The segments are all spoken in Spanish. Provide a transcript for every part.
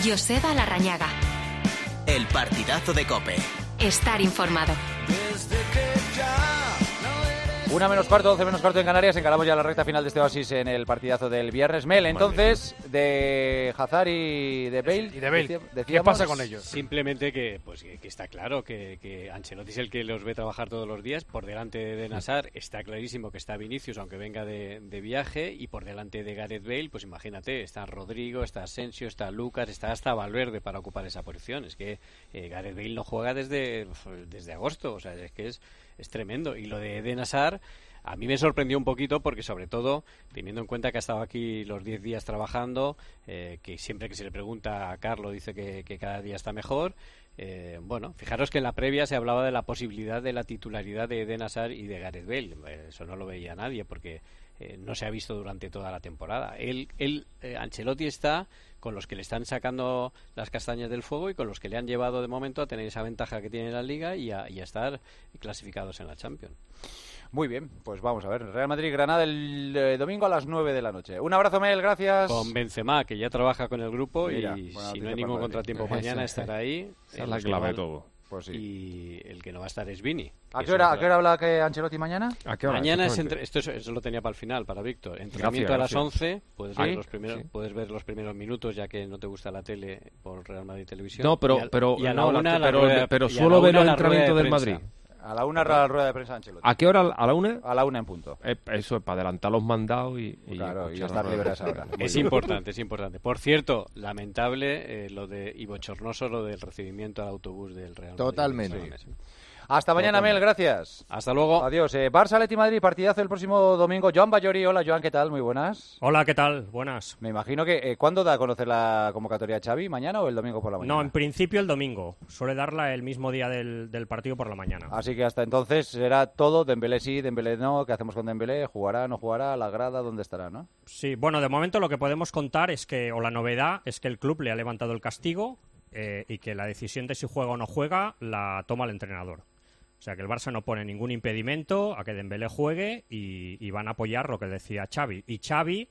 Joseba Larrañaga. El partidazo de COPE. Estar informado. 1 menos cuarto, 12 menos cuarto en Canarias. Encaramos ya la recta final de este oasis en el partidazo del viernes. Mel, entonces, de Hazard y de Bale. Y de Bale. ¿Qué pasa con ellos? Simplemente que está claro que Ancelotti es el que los ve trabajar todos los días. Por delante de Eden Hazard está clarísimo que está Vinicius, aunque venga de viaje. Y por delante de Gareth Bale, pues imagínate, está Rodrigo, está Asensio, está Lucas, está hasta Valverde para ocupar esa posición. Es que Gareth Bale no juega desde agosto. O sea, es que es tremendo. Y lo de Eden Hazard a mí me sorprendió un poquito porque, sobre todo, teniendo en cuenta que ha estado aquí los 10 días trabajando, que siempre que se le pregunta a Carlos dice que cada día está mejor. Bueno, fijaros que en la previa se hablaba de la posibilidad de la titularidad de Eden Hazard y de Gareth Bale. Eso no lo veía nadie porque no se ha visto durante toda la temporada. Ancelotti está con los que le están sacando las castañas del fuego y con los que le han llevado de momento a tener esa ventaja que tiene la Liga y a estar clasificados en la Champions. Muy bien, pues vamos a ver. Real Madrid-Granada el domingo a las 9 de la noche. Un abrazo, Mel, gracias. Con Benzema, que ya trabaja con el grupo. Mira, y si no hay ningún contratiempo mañana estará ahí. Esa es la clave de todo. Pues sí. Y el que no va a estar es Vini. ¿A qué hora habla que Ancelotti mañana? ¿A qué hora? Mañana eso lo tenía para el final, para Víctor. Entrenamiento a las 11. Puedes ver los primeros minutos, ya que no te gusta la tele por Real Madrid Televisión. No, pero suelo ver el entrenamiento del Madrid. A la 1 la rueda de prensa de Ancelotti. ¿A qué hora? ¿A la 1? A la 1 en punto. Eso es para adelantar los mandados y estar libre a esa hora. Es importante. Por cierto, lamentable y bochornoso lo del recibimiento al autobús del Real Madrid. Totalmente. Sí. Hasta mañana, Mel, gracias. Hasta luego. Adiós. Barça-Atleti Madrid, partidazo el próximo domingo. Joan Bayori, hola Joan, ¿qué tal? Muy buenas. Hola, ¿qué tal? Buenas. Me imagino que, ¿cuándo da a conocer la convocatoria a Xavi? ¿Mañana o el domingo por la mañana? No, en principio el domingo. Suele darla el mismo día del partido por la mañana. Así que hasta entonces será todo, Dembélé sí, Dembélé no. ¿Qué hacemos con Dembélé? ¿Jugará, no jugará? ¿La grada? ¿Dónde estará, no? Sí, bueno, de momento lo que podemos contar es que, o la novedad, es que el club le ha levantado el castigo y que la decisión de si juega o no juega la toma el entrenador. O sea, que el Barça no pone ningún impedimento a que Dembélé juegue y van a apoyar lo que decía Xavi. Y Xavi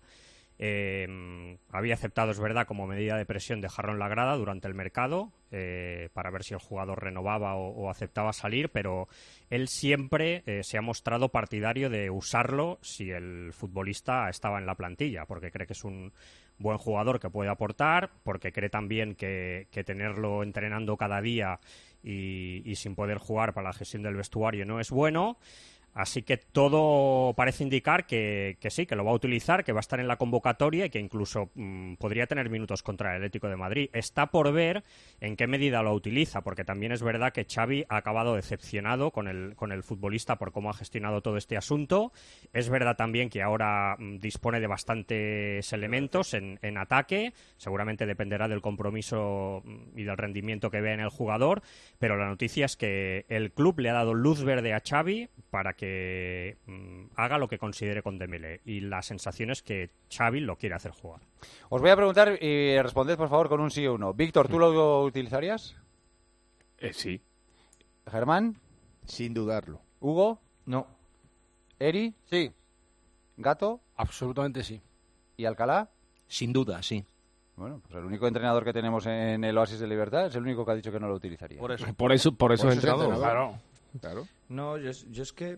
había aceptado, es verdad, como medida de presión dejarlo en la grada durante el mercado para ver si el jugador renovaba o aceptaba salir, pero él siempre se ha mostrado partidario de usarlo si el futbolista estaba en la plantilla, porque cree que es un buen jugador que puede aportar, porque cree también que tenerlo entrenando cada día y sin poder jugar para la gestión del vestuario no es bueno. Así que todo parece indicar que sí, que lo va a utilizar, que va a estar en la convocatoria y que incluso podría tener minutos contra el Atlético de Madrid. Está por ver en qué medida lo utiliza, porque también es verdad que Xavi ha acabado decepcionado con el futbolista por cómo ha gestionado todo este asunto. Es verdad también que ahora dispone de bastantes elementos en ataque. Seguramente dependerá del compromiso y del rendimiento que vea en el jugador, pero la noticia es que el club le ha dado luz verde a Xavi para que haga lo que considere con Dembélé, y la sensación es que Xavi lo quiere hacer jugar. Os voy a preguntar y responded por favor con un sí o un no. Víctor, ¿tú lo utilizarías? Sí. ¿Germán? Sin dudarlo. ¿Hugo? No. ¿Eri? Sí. ¿Gato? Absolutamente sí. ¿Y Alcalá? Sin duda, sí. Bueno, pues el único entrenador que tenemos en el Oasis de Libertad es el único que ha dicho que no lo utilizaría. Por eso es entrenador. Claro. No, yo es que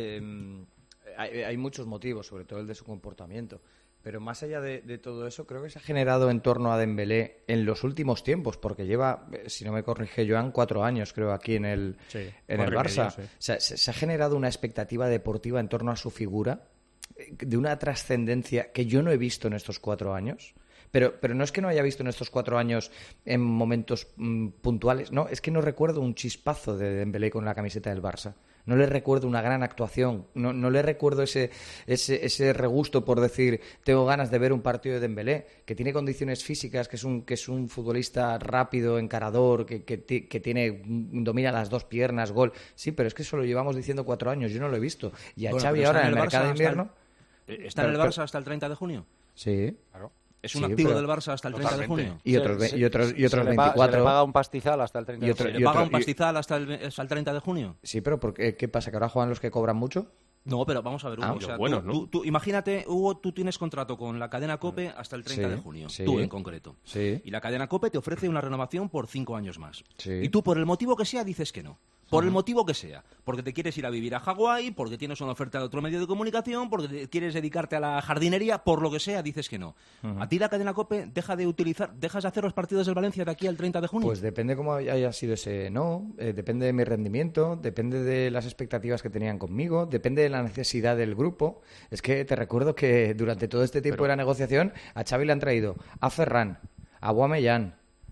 hay muchos motivos, sobre todo el de su comportamiento. Pero más allá de todo eso, creo que se ha generado en torno a Dembélé en los últimos tiempos, porque lleva, si no me corrige Joan, 4 años creo aquí en el Barça. Medio, sí. O sea, se ha generado una expectativa deportiva en torno a su figura de una trascendencia que yo no he visto en estos 4 años. Pero no es que no haya visto en estos 4 años en momentos puntuales, no, es que no recuerdo un chispazo de Dembélé con la camiseta del Barça. No le recuerdo una gran actuación, no le recuerdo ese regusto por decir, tengo ganas de ver un partido de Dembélé, que tiene condiciones físicas, que es un futbolista rápido, encarador, que domina las 2 piernas, gol. Sí, pero es que eso lo llevamos diciendo 4 años, yo no lo he visto. Y a Xavi ahora en el mercado de invierno... ¿Está en el Barça hasta el 30 de junio? Sí. Claro. ¿Es un activo del Barça hasta el 30 de junio? Y otros 24. Se le paga un pastizal hasta el 30 de junio. ¿Se le paga un pastizal hasta el 30 de junio? Sí, pero ¿qué pasa? ¿Que ahora juegan los que cobran mucho? No, pero vamos a ver, Hugo. Tú imagínate, Hugo, tú tienes contrato con la cadena COPE hasta el 30 de junio. Tú en concreto. Sí. Y la cadena COPE te ofrece una renovación por 5 años más. Sí. Y tú, por el motivo que sea, dices que no. Por el motivo que sea. Porque te quieres ir a vivir a Hawái, porque tienes una oferta de otro medio de comunicación, porque quieres dedicarte a la jardinería, por lo que sea, dices que no. ¿A ti la cadena COPE dejas de hacer los partidos del Valencia de aquí al 30 de junio? Pues depende cómo haya sido ese no, depende de mi rendimiento, depende de las expectativas que tenían conmigo, depende de la necesidad del grupo. Es que te recuerdo que durante todo este tiempo de la negociación a Xavi le han traído a Ferran, a Guamellán,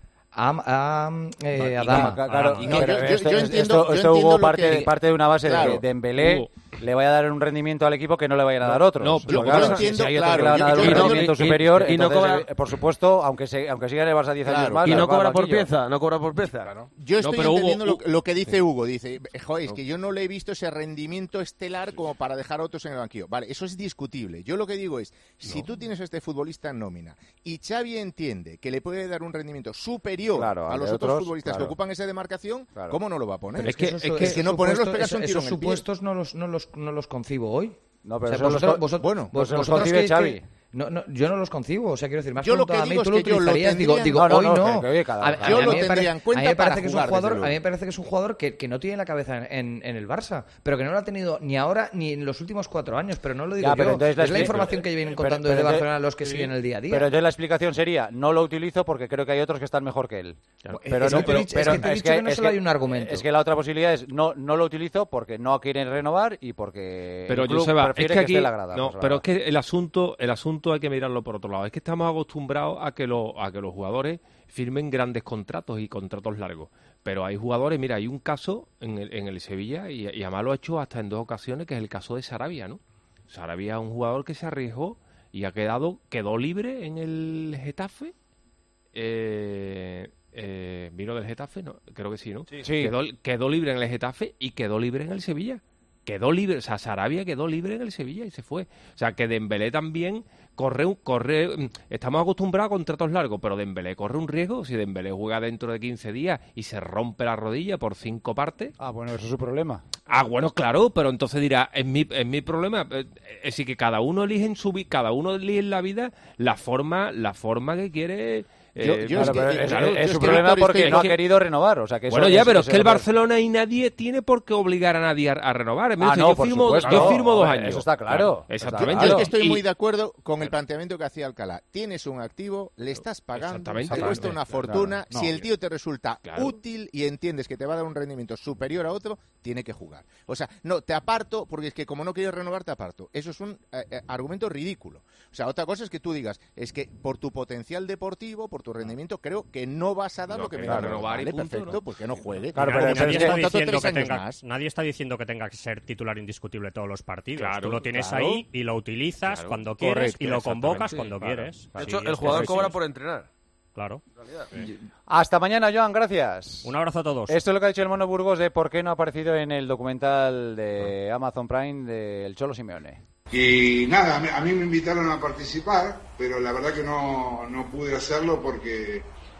Adama. Claro, yo entiendo hubo que... parte de una base claro, de Dembélé le vaya a dar un rendimiento al equipo que no le vayan a dar otros. No, pero claro, yo entiendo, si hay otros que le van a dar un rendimiento superior, y no cobra, por supuesto, aunque siga en el Barça 10 años más. Y no cobra por pieza, no cobra por pieza. Claro. Yo estoy entendiendo lo que dice Hugo. Dice, joder, es que yo no le he visto ese rendimiento estelar como para dejar a otros en el banquillo. Vale, eso es discutible. Yo lo que digo es, si tú tienes a este futbolista en nómina y Xavi entiende que le puede dar un rendimiento superior a los otros futbolistas que ocupan esa demarcación, ¿cómo no lo va a poner? Es que no ponerlos pegas un tiro en el pie. Esos supuestos no los concibo hoy. No, pero vosotros concibe Xavi. Yo no los concibo, o sea, quiero decir, más yo lo que digo es que yo lo digo, hoy no. Yo lo tendría en cuenta para jugar. A mí me parece que es un jugador que no tiene la cabeza en el Barça, pero que no lo ha tenido ni ahora ni en los últimos 4 años, pero no lo digo yo. Es la información que vienen contando desde Barcelona los que siguen el día a día. Pero entonces la explicación sería, no lo utilizo porque creo que hay otros que están mejor que él. Pero es que no solo hay un argumento. Es que la otra posibilidad es, no lo utilizo porque no quieren renovar y porque el club prefiere que esté en la grada. No, pero es que el asunto hay que mirarlo por otro lado. Es que estamos acostumbrados a que los jugadores firmen grandes contratos y contratos largos. Pero hay jugadores, mira, hay un caso en el Sevilla, y además lo ha hecho hasta en 2 ocasiones, que es el caso de Sarabia, ¿no? Sarabia es un jugador que se arriesgó y quedó libre en el Getafe. ¿Vino del Getafe? No, creo que sí, ¿no? Sí. Quedó libre en el Getafe y quedó libre en el Sevilla. Quedó libre, o sea, Sarabia quedó libre en el Sevilla y se fue. O sea, que Dembélé también corre. Estamos acostumbrados a contratos largos, pero Dembélé corre un riesgo. Si Dembélé juega dentro de 15 días y se rompe la rodilla por 5 partes. Bueno, eso es su problema. Bueno, claro, pero entonces dirá, es mi problema. Es decir, que cada uno elige en la vida la forma que quiere. Es su problema porque no ha querido renovar. O sea, que bueno, pero es que el Barcelona y nadie tiene por qué obligar a nadie a renovar. Yo firmo 2 años. Eso está claro. Exactamente. Yo es que estoy muy de acuerdo con el planteamiento que hacía Alcalá. Tienes un activo, le estás pagando, te cuesta una fortuna. Si el tío te resulta útil y entiendes que te va a dar un rendimiento superior a otro, tiene que jugar. O sea, no, te aparto porque es que como no quieres renovar, te aparto. Eso es un argumento ridículo. O sea, otra cosa es que tú digas, es que por tu potencial deportivo, por tu rendimiento, creo que no vas a dar lo que me va a renovar. Vale, perfecto, pues que no juegue. Claro, nadie está diciendo que tenga que ser titular indiscutible todos los partidos. Claro, tú lo tienes ahí y lo utilizas cuando quieres y lo convocas cuando quieres. De hecho, el jugador cobra por entrenar. Claro. Hasta mañana, Joan, gracias. Un abrazo a todos. Esto es lo que ha dicho el Mono Burgos de por qué no ha aparecido en el documental de Amazon Prime del Cholo Simeone. Y nada, a mí me invitaron a participar, pero la verdad que no pude hacerlo porque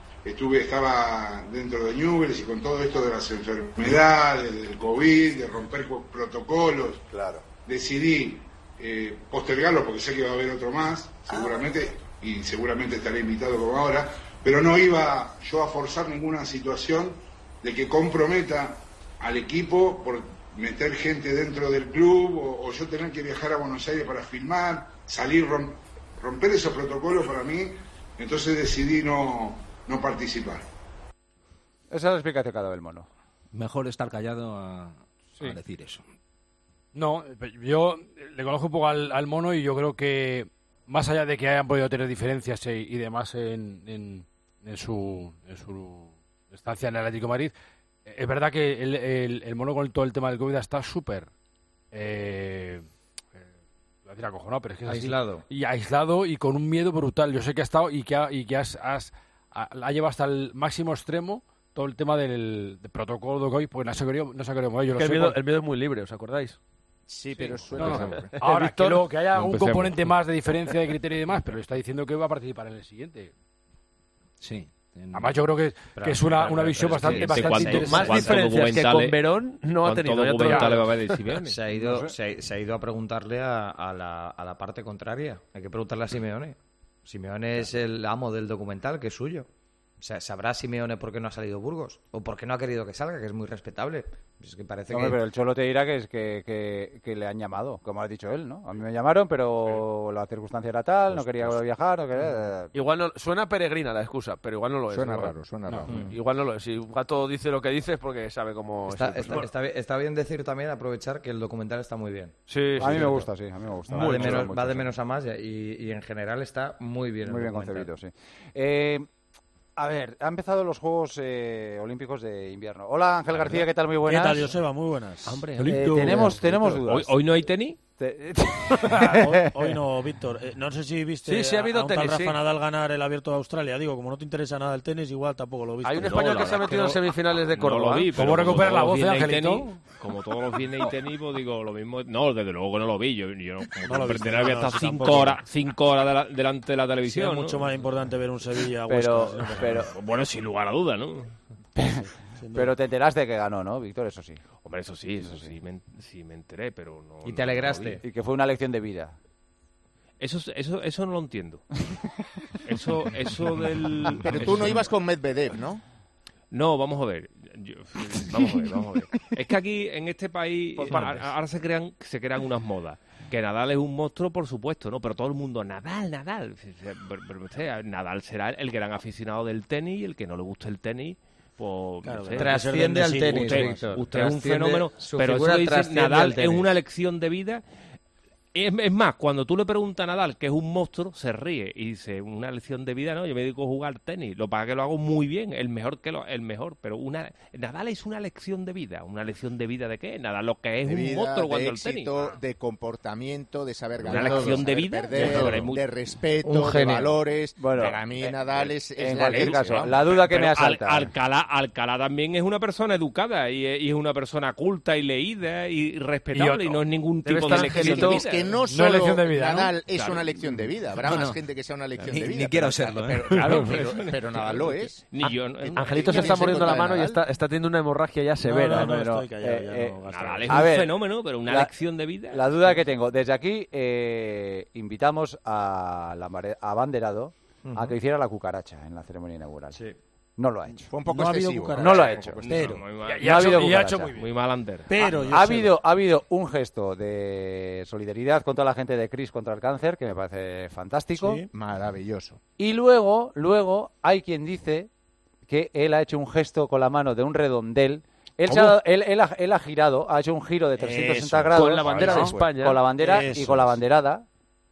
estaba dentro de Newell's y con todo esto de las enfermedades, del COVID, de romper protocolos, decidí postergarlo porque sé que va a haber otro más, seguramente estaré invitado como ahora, pero no iba yo a forzar ninguna situación de que comprometa al equipo por meter gente dentro del club o yo tener que viajar a Buenos Aires para filmar, salir, romper esos protocolos para mí, entonces decidí no participar. Esa es la explicación que ha dado el Mono. Mejor estar callado a decir eso. No, yo le conozco un poco al Mono y yo creo que más allá de que hayan podido tener diferencias y demás en su estancia en el Atlético de Madrid, es verdad que el Mono con todo el tema del COVID está súper acojonado, pero es que es aislado. Así, y aislado y con un miedo brutal. Yo sé que ha estado y que ha llevado hasta el máximo extremo todo el tema del protocolo de COVID, porque no se ha querido mover. El miedo es muy libre, ¿os acordáis? Sí, pero suele Ahora, que haya un componente más de diferencia de criterio y demás, pero está diciendo que va a participar en el siguiente. Sí. Además, yo creo que es una visión bastante interesante. Más diferencias que con Verón no ha tenido. Se ha ido a preguntarle a la parte contraria. Hay que preguntarle a Simeone. Simeone es el amo del documental, que es suyo. O sea, ¿sabrá Simeone por qué no ha salido Burgos? ¿O por qué no ha querido que salga? Que es muy respetable. Es que parece Pero el Cholo te dirá que le han llamado, como ha dicho él, ¿no? A mí me llamaron, pero la circunstancia era tal, no quería viajar, no quería... Igual no, suena peregrina la excusa, pero igual no lo es. Suena raro. Igual no lo es. Si un gato dice lo que dice es porque sabe cómo... Está bien decir también, aprovechar que el documental está muy bien. Sí, a mí me gusta. Va de menos a más y en general está muy bien. Muy bien concebido, sí. A ver, han empezado los Juegos Olímpicos de invierno. Hola, Ángel García, ¿qué tal? Muy buenas. ¿Qué tal, Joseba? Muy buenas. Hombre, tenemos dudas. ¿Hoy no hay tenis? Hoy no, Víctor. No sé si viste ha habido a un tenis, tal Rafa Nadal ganar el Abierto de Australia. Digo, como no te interesa nada el tenis, igual tampoco lo viste. Hay un español que se ha metido en semifinales de Córdoba. No lo vi, ¿Cómo recuperar la voz de Angelito? Como todos los viernes y tenis, pues digo lo mismo. No, desde luego que no lo vi. Yo no lo pretendería había estado 5 horas delante de la televisión. Es mucho más importante ver un Sevilla. Pero bueno, sin lugar a duda, ¿no? Pero te enteraste que ganó, ¿no, Víctor? Eso sí. Hombre, eso sí me enteré, pero no... ¿Y te alegraste? Y que fue una lección de vida. Eso no lo entiendo. Eso del... Pero tú no ibas con Medvedev, ¿no? No, vamos a ver. Vamos a ver. Es que aquí, en este país, ahora se crean unas modas. Que Nadal es un monstruo, por supuesto, ¿no? Pero todo el mundo, Nadal. Nadal será el gran aficionado del tenis, y el que no le guste el tenis... Pues, claro, trasciende al tenis, usted es un fenómeno, pero eso dice Nadal es una lección de vida. Es más, cuando tú le preguntas a Nadal que es un monstruo, se ríe y dice, una lección de vida, no, yo me dedico a jugar tenis, lo pasa que lo hago muy bien, el mejor, pero Nadal es una lección de vida. ¿Una lección de vida de qué? Nadal lo que es de un vida, monstruo cuando de el tenis. De comportamiento, de saber ganar, una lección de vida, perder, de respeto, de valores. Bueno, para mí Nadal es en la cualquier leche, caso, vamos. la duda que me asalta. Alcalá también es una persona educada y es una persona culta y leída y respetable y no es ningún tipo de lección de vida. Es que no solo Nadal es una lección de vida. Habrá más gente que sea una lección de vida. Ni quiero serlo, ¿eh? Pero Nadal lo es. Angelito se está muriendo la mano y está teniendo una hemorragia ya severa. Estoy callado, Nadal es un fenómeno, pero una lección de vida. La duda que tengo, desde aquí invitamos a Abanderado a que hiciera la cucaracha en la ceremonia inaugural. Sí. No lo ha hecho. Fue un poco excesivo. No lo ha hecho. Pero ha hecho muy mal Ander. Pero ha habido un gesto de solidaridad con toda la gente de CRIS contra el cáncer que me parece fantástico. Sí, maravilloso. Y luego hay quien dice que él ha hecho un gesto con la mano de un redondel. Él ha girado, ha hecho un giro de 360 grados. Con la bandera de España. Con la bandera y con la banderada.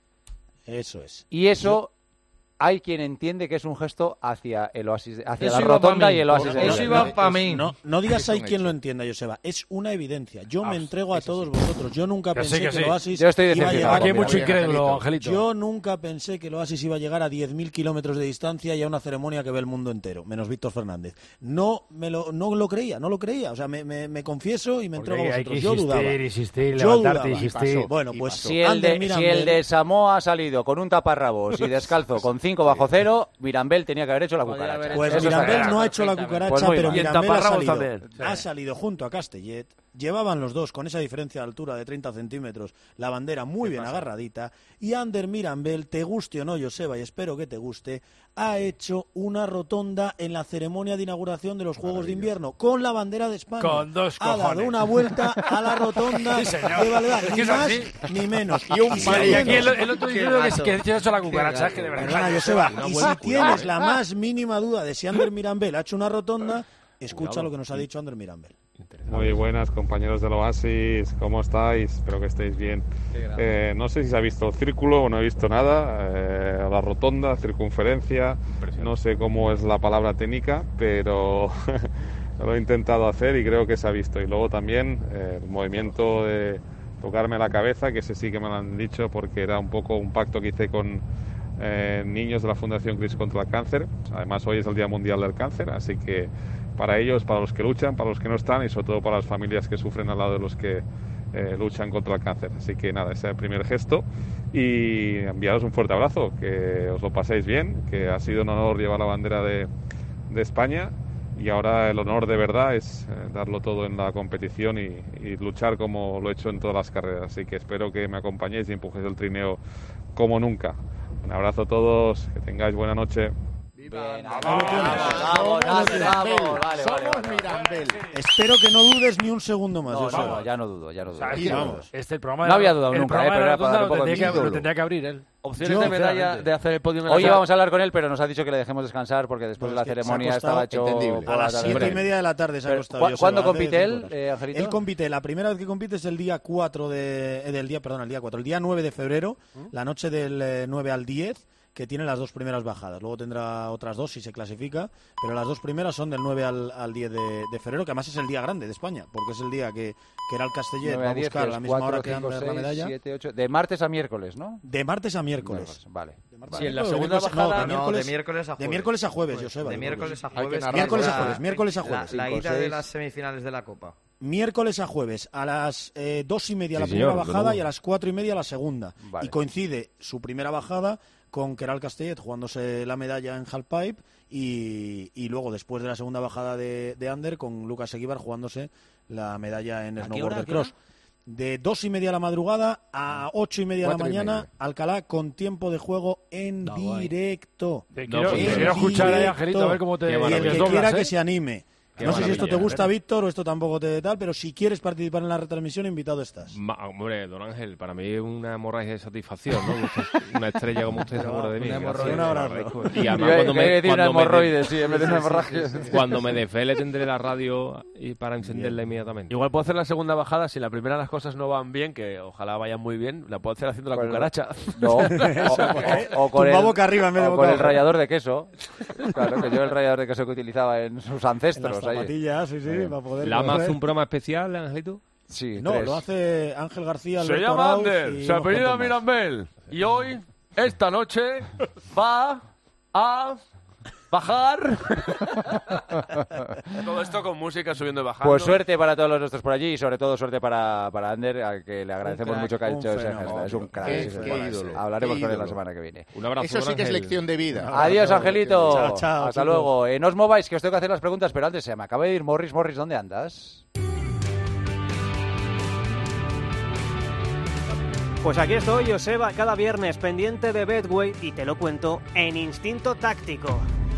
Eso es. Y eso... Hay quien entiende que es un gesto hacia el oasis, hacia la rotonda y el oasis. Eso iba para mí. No digas hay quien lo entienda, Joseba. Es una evidencia. Yo me entrego a todos vosotros. Yo nunca pensé que el oasis iba a llegar. Aquí hay mucho incrédulo, Angelito. Yo nunca pensé que el oasis iba a llegar a 10.000 kilómetros de distancia y a una ceremonia que ve el mundo entero, menos Víctor Fernández. No lo creía. O sea, me confieso y me entrego a vosotros. Yo dudaba. Levantarte, insistir. Bueno, pues si el de Samoa ha salido con un taparrabos y descalzo con 5 bajo cero, Mirambel tenía que haber hecho la cucaracha. Pues Mirambel no ha hecho la cucaracha, pero Mirambel ha salido junto a Castellet. Llevaban los dos con esa diferencia de altura de 30 centímetros la bandera muy bien agarradita, y Ander Mirambel, te guste o no, Joseba, y espero que te guste, ha hecho una rotonda en la ceremonia de inauguración de los Juegos de Invierno con la bandera de España. Con dos cojones. Ha dado una vuelta a la rotonda de Valdebar, ni más ni menos. Y aquí el otro diciendo que ha hecho la cucaracha, que de verdad. Joseba, y si tienes la más mínima duda de si Ander Mirambel ha hecho una rotonda, escucha lo que nos ha dicho Ander Mirambel. Muy buenas, compañeros del Oasis, ¿cómo estáis? Espero que estéis bien. No sé si se ha visto el círculo o no he visto nada, la rotonda, circunferencia, no sé cómo es la palabra técnica, pero lo he intentado hacer y creo que se ha visto. Y luego también el movimiento de tocarme la cabeza, que ese sí que me lo han dicho porque era un poco un pacto que hice con niños de la Fundación CRIS contra el Cáncer. Además, hoy es el Día Mundial del Cáncer, así que para ellos, para los que luchan, para los que no están y sobre todo para las familias que sufren al lado de los que luchan contra el cáncer. Así que nada, ese es el primer gesto y enviaros un fuerte abrazo, que os lo paséis bien, que ha sido un honor llevar la bandera de de España, y ahora el honor de verdad es darlo todo en la competición y luchar como lo he hecho en todas las carreras. Así que espero que me acompañéis y empujéis el trineo como nunca. Un abrazo a todos, que tengáis buena noche. Espero que no dudes ni un segundo más. No, ya no dudo. Aquí vamos. El programa no había dudado nunca, pero lo tendría que abrir él. Opciones de medalla de hacer el podio. Hoy íbamos a hablar con él, pero nos ha dicho que le dejemos descansar porque después de la ceremonia estaba hecho... A las 7:30 de la tarde se ha acostado. ¿Cuándo compite él, Angelito? Él compite, la primera vez que compite es el día 9 de febrero, la noche del 9 al 10, que tiene las 2 primeras bajadas. Luego tendrá otras 2 si se clasifica, pero las 2 primeras son del 9 al 10 de febrero, que además es el día grande de España, porque es el día que era el Castellet va a buscar a la misma hora que Ander la medalla. 7, 8, de martes a miércoles, ¿no? De martes a miércoles. Vale. Sí, en la segunda bajada... de miércoles a jueves, Joseba. De miércoles a jueves. Miércoles a jueves. La ida de las semifinales de la Copa. Miércoles a jueves, a las 2:30 la primera bajada y a las 4:30 la segunda. Vale. Y coincide su primera bajada con Keral Castellet jugándose la medalla en halfpipe y luego después de la segunda bajada de Ander con Lucas Eguíbar jugándose la medalla en snowboard cross. De 2:30 a la madrugada a 8:30 de la mañana, Alcalá con tiempo de juego en directo. Quiero escuchar ahí, Angelito, a ver cómo te... Y el que quiera que se anime. No sé si esto te gusta, Víctor, o esto tampoco te tal, pero si quieres participar en la retransmisión, invitado estás. Hombre, don Ángel, para mí es una hemorragia de satisfacción, ¿no? Una estrella como usted se acuerda de mí. Un abrazo. Y además cuando me desvele tendré la radio para encenderla inmediatamente. Igual puedo hacer la segunda bajada, si la primera las cosas no van bien, que ojalá vayan muy bien, la puedo hacer haciendo la cucaracha. No, o con boca arriba en vez de boca abajo. El rallador de queso. Claro, que yo el rallador de queso que utilizaba en sus ancestros. Zapatillas, sí, para poder... ¿La hace un programa especial, Angelito? Sí, no, 3. Lo hace Ángel García. Se llama Ander, se apellida Mirambel. Y hoy, esta noche, va a bajar. Todo esto con música subiendo y bajando. Pues suerte para todos los nuestros por allí y sobre todo suerte para Ander, al que le agradecemos mucho que ha hecho ese gesto. Es un crack. Qué ídolo. Hablaremos con él la semana que viene. Un abrazo. Eso sí que es lección de vida. Adiós, Angelito. Chao, hasta luego. No os mováis, que os tengo que hacer las preguntas, pero antes se me acaba de ir Morris. Morris, ¿dónde andas? Pues aquí estoy, Joseba, cada viernes pendiente de Betway y te lo cuento en Instinto Táctico.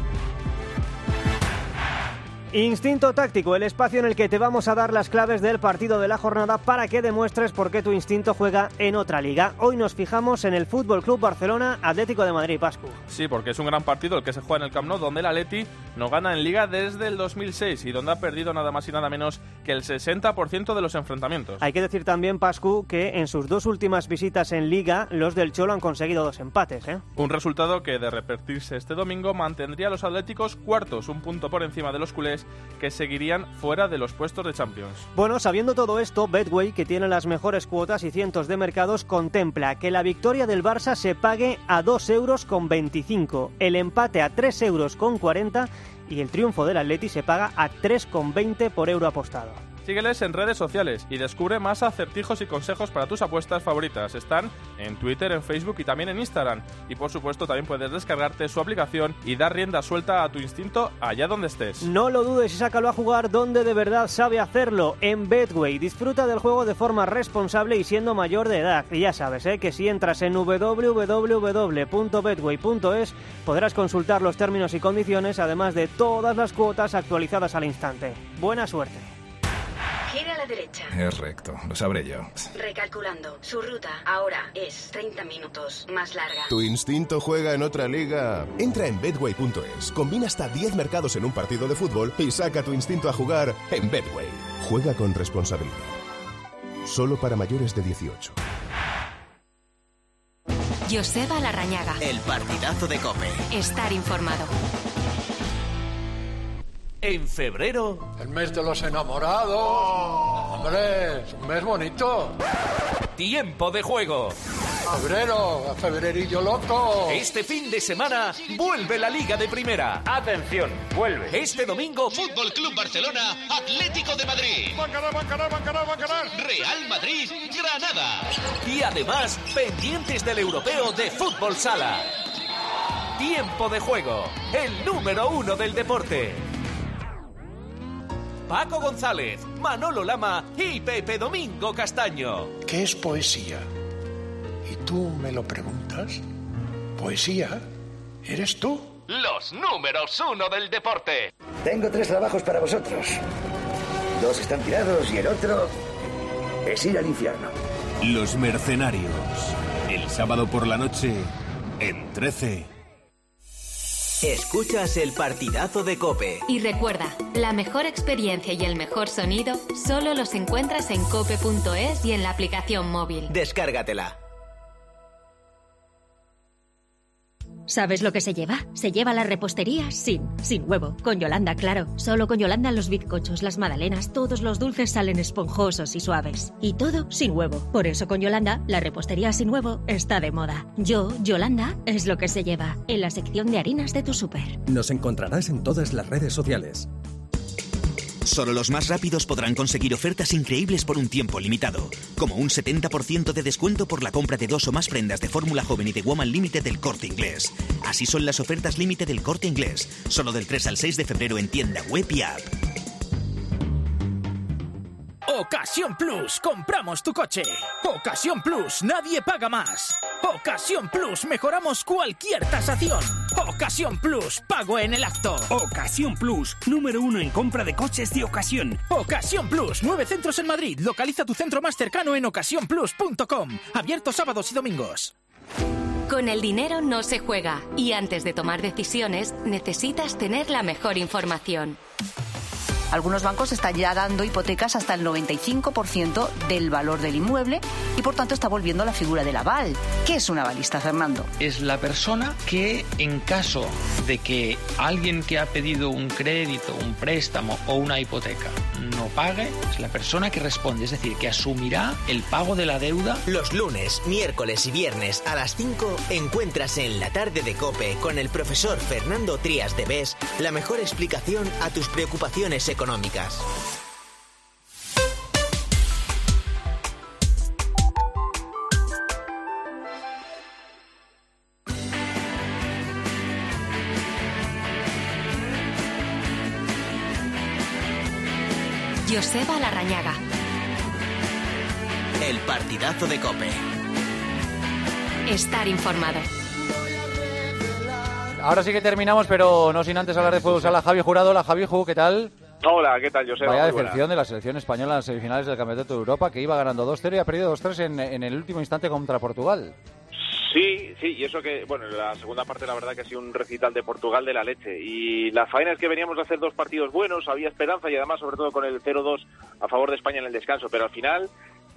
Instinto Táctico, el espacio en el que te vamos a dar las claves del partido de la jornada para que demuestres por qué tu instinto juega en otra liga. Hoy nos fijamos en el Fútbol Club Barcelona Atlético de Madrid, Pascu. Sí, porque es un gran partido el que se juega en el Camp Nou, donde el Atleti no gana en Liga desde el 2006 y donde ha perdido nada más y nada menos que el 60% de los enfrentamientos. Hay que decir también, Pascu, que en sus 2 últimas visitas en Liga, los del Cholo han conseguido 2 empates, ¿eh? Un resultado que, de repetirse este domingo, mantendría a los atléticos cuartos, un punto por encima de los culés, que seguirían fuera de los puestos de Champions. Bueno, sabiendo todo esto, Betway, que tiene las mejores cuotas y cientos de mercados, contempla que la victoria del Barça se pague a 2,25 €, el empate a 3,40 € y el triunfo del Atleti se paga a 3,20 por euro apostado. Sígueles en redes sociales y descubre más acertijos y consejos para tus apuestas favoritas. Están en Twitter, en Facebook y también en Instagram. Y por supuesto también puedes descargarte su aplicación y dar rienda suelta a tu instinto allá donde estés. No lo dudes y sácalo a jugar donde de verdad sabe hacerlo, en Betway. Disfruta del juego de forma responsable y siendo mayor de edad. Y ya sabes, que si entras en www.betway.es podrás consultar los términos y condiciones, además de todas las cuotas actualizadas al instante. Buena suerte. Gira a la derecha. Es recto, lo sabré yo. Recalculando. Su ruta ahora es 30 minutos más larga. ¿Tu instinto juega en otra liga? Entra en Betway.es, combina hasta 10 mercados en un partido de fútbol y saca tu instinto a jugar en Betway. Juega con responsabilidad. Solo para mayores de 18. Joseba Larrañaga. El partidazo de COPE. Estar informado. En febrero... El mes de los enamorados. Hombre, es un mes bonito. Tiempo de juego. Febrerillo loco. Este fin de semana vuelve la Liga de Primera. Atención, vuelve. Este domingo, Fútbol Club Barcelona, Atlético de Madrid. Va a ganar. Real Madrid, Granada. Y además, pendientes del europeo de fútbol sala. Tiempo de Juego, el número 1 del deporte. Paco González, Manolo Lama y Pepe Domingo Castaño. ¿Qué es poesía? ¿Y tú me lo preguntas? ¿Poesía? ¿Eres tú? Los números 1 del deporte. Tengo 3 trabajos para vosotros. 2 están tirados y el otro es ir al infierno. Los Mercenarios. El sábado por la noche en 13. Escuchas el partidazo de COPE. Y recuerda, la mejor experiencia y el mejor sonido solo los encuentras en cope.es y en la aplicación móvil. Descárgatela. ¿Sabes lo que se lleva? Se lleva la repostería sin huevo. Con Yolanda, claro. Solo con Yolanda los bizcochos, las magdalenas, todos los dulces salen esponjosos y suaves. Y todo sin huevo. Por eso con Yolanda, la repostería sin huevo está de moda. Yolanda, es lo que se lleva. En la sección de harinas de tu súper. Nos encontrarás en todas las redes sociales. Solo los más rápidos podrán conseguir ofertas increíbles por un tiempo limitado, como un 70% de descuento por la compra de 2 o más prendas de Fórmula Joven y de Woman Limited del Corte Inglés. Así son las ofertas límite del Corte Inglés, solo del 3 al 6 de febrero en tienda web y app. Ocasión Plus, compramos tu coche. Ocasión Plus, nadie paga más. Ocasión Plus, mejoramos cualquier tasación. Ocasión Plus, pago en el acto. Ocasión Plus, número 1 en compra de coches de ocasión. Ocasión Plus, 9 centros en Madrid. Localiza tu centro más cercano en ocasiónplus.com. Abierto sábados y domingos. Con el dinero no se juega y antes de tomar decisiones necesitas tener la mejor información. Algunos bancos están ya dando hipotecas hasta el 95% del valor del inmueble y por tanto está volviendo la figura del aval. ¿Qué es un avalista, Fernando? Es la persona que en caso de que alguien que ha pedido un crédito, un préstamo o una hipoteca no pague, es la persona que responde, es decir, que asumirá el pago de la deuda. Los lunes, miércoles y viernes a las 5 encuentras en La Tarde de COPE con el profesor Fernando Trías de Bes la mejor explicación a tus preocupaciones económicas. Joseba Larrañaga. El partidazo de COPE. Estar informado. Ahora sí que terminamos, pero no sin antes hablar de fútbol sala. Javi Jurado, hola Javi, ¿qué tal? Hola, ¿qué tal, Joseba? Vaya decepción de la selección española en las semifinales del Campeonato de Europa, que iba ganando 2-0 y ha perdido 2-3 en el último instante contra Portugal. Sí, y eso que, bueno, la segunda parte la verdad que ha sido un recital de Portugal de la leche. Y la faena es que veníamos de hacer 2 partidos buenos, había esperanza y además sobre todo con el 0-2 a favor de España en el descanso, pero al final...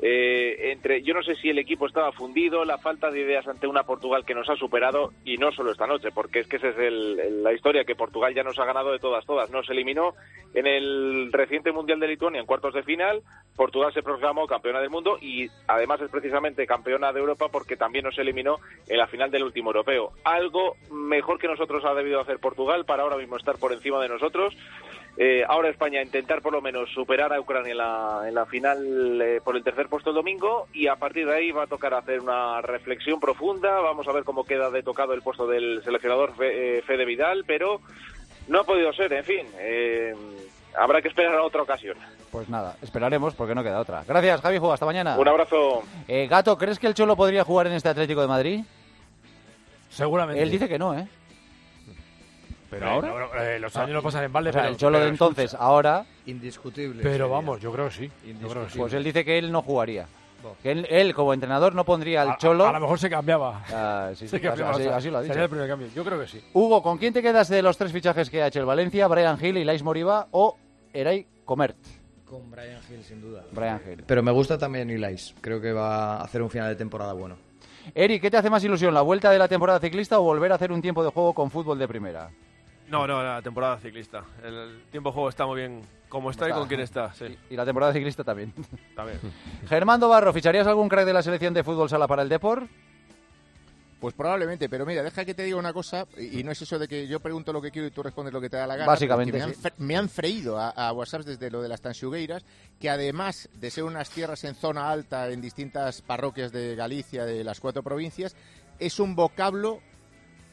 yo no sé si el equipo estaba fundido, la falta de ideas ante una Portugal que nos ha superado, y no solo esta noche, porque es que esa es la historia, que Portugal ya nos ha ganado de todas, nos eliminó en el reciente Mundial de Lituania en cuartos de final. Portugal se proclamó campeona del mundo y además es precisamente campeona de Europa porque también nos eliminó en la final del último europeo. Algo mejor que nosotros ha debido hacer Portugal para ahora mismo estar por encima de nosotros. Ahora España intentar por lo menos superar a Ucrania en la final por el tercer puesto el domingo, y a partir de ahí va a tocar hacer una reflexión profunda. Vamos a ver cómo queda de tocado el puesto del seleccionador Fede Vidal, pero no ha podido ser, en fin, habrá que esperar a otra ocasión. Pues nada, esperaremos porque no queda otra. Gracias, Javi, hasta mañana. Un abrazo. Gato, ¿crees que el Cholo podría jugar en este Atlético de Madrid? Seguramente. Él dice que no, ¿eh? Pero ahora los años no pasan en balde. O sea, el Cholo de entonces, ahora... Indiscutible. Pero sería. vamos, yo creo que sí. Pues él dice que él no jugaría. Que él como entrenador no pondría al Cholo... A lo mejor se cambiaba. Sí, así lo ha dicho. Sería el primer cambio. Yo creo que sí. Hugo, ¿con quién te quedas de los 3 fichajes que ha hecho el Valencia? ¿Brian Hill, Ilais Moriba o Eray Comert? Con Brian Hill, sin duda. Brian Hill. Pero me gusta también Ilais. Creo que va a hacer un final de temporada bueno. Eri, ¿qué te hace más ilusión, la vuelta de la temporada ciclista o volver a hacer un tiempo de juego con fútbol de primera? No, la temporada ciclista. El tiempo de juego está muy bien como está y con quien está. Sí. Y la temporada ciclista también. También. Germán Barro, ¿ficharías algún crack de la selección de fútbol sala para el Depor? Pues probablemente, pero mira, deja que te diga una cosa, y no es eso de que yo pregunto lo que quiero y tú respondes lo que te da la gana. Básicamente, me han freído a WhatsApp desde lo de las Tanxugueiras, que además de ser unas tierras en zona alta en distintas parroquias de Galicia, de las 4 provincias, es un vocablo